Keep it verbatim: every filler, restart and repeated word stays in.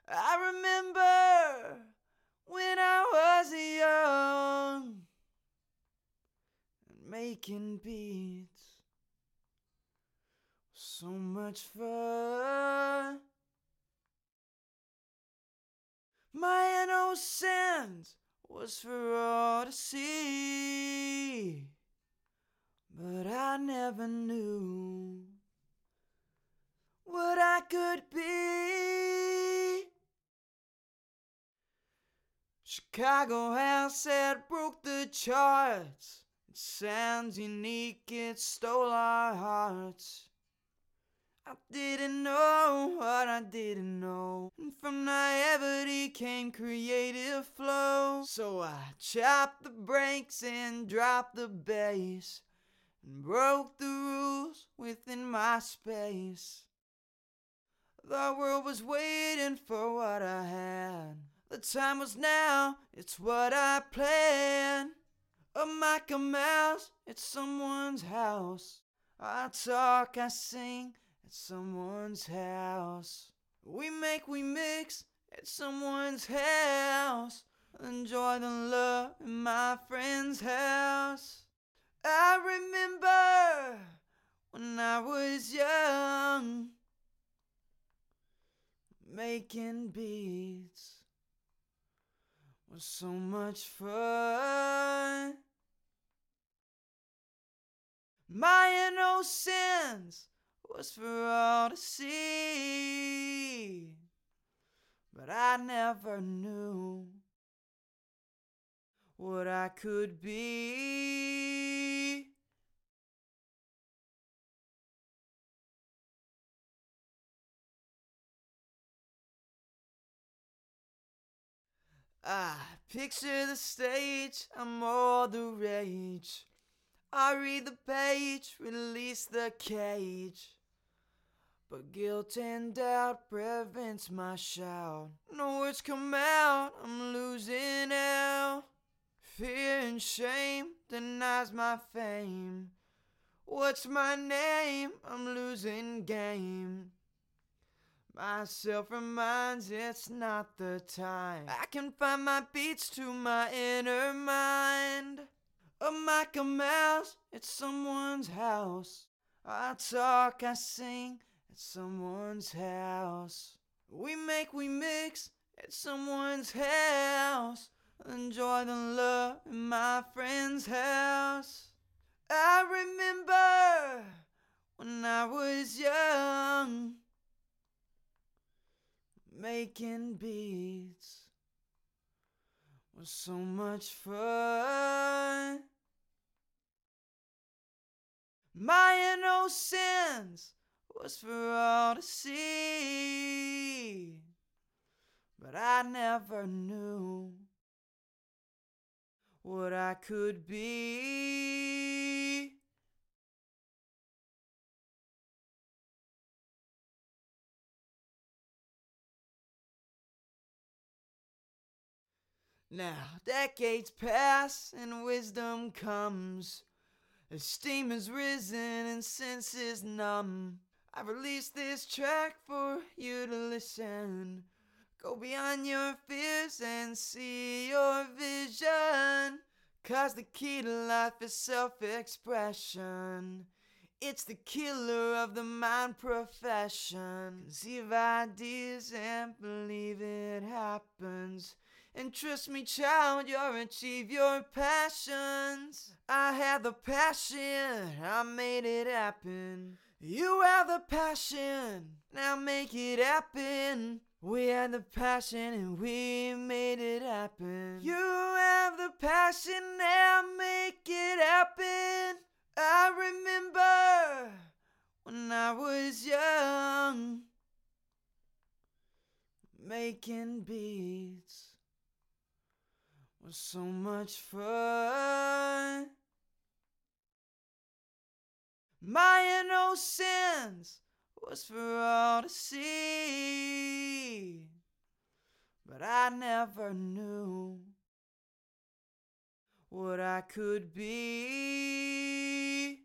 I remember when I was young and making beats was so much fun. My innocence was for all to see, but I never knew what I could be. Chicago house that broke the charts. It sounds unique, it stole our hearts. I didn't know what I didn't know, and from naivety came creative flow. So I chopped the brakes and dropped the bass and broke the rules within my space. The world was waiting for what I had. The time was now, it's what I planned. A Mickey Mouse, it's someone's house. I talk, I sing at someone's house. We make, we mix at someone's house. Enjoy the love in my friend's house. I remember when I was young, making beats was so much fun. My innocence was for all to see, but I never knew what I could be. I picture the stage, I'm all the rage. I read the page, release the cage. But guilt and doubt prevents my shout. No words come out, I'm losing out. Fear and shame denies my fame. What's my name? I'm losing game. Myself reminds it's not the time. I can find my beats to my inner mind. A Mickey Mouse, it's someone's house. I talk, I sing at someone's house. We make, we mix at someone's house. Enjoy the love in my friend's house. I remember when I was young, making beats was so much fun. My innocence was for all to see, but I never knew what I could be. Now decades pass and wisdom comes. Esteem has risen and senses numb. I've released this track for you to listen. Go beyond your fears and see your vision. Cause the key to life is self-expression. It's the killer of the mind profession. Conceive ideas and believe it happens. And trust me, child, you'll achieve your passions. I had the passion, I made it happen. You have the passion, now make it happen. We had the passion and we made it happen. You have the passion, now make it happen. I remember when I was young, making beats was so much fun. My innocence was for all to see, but I never knew what I could be.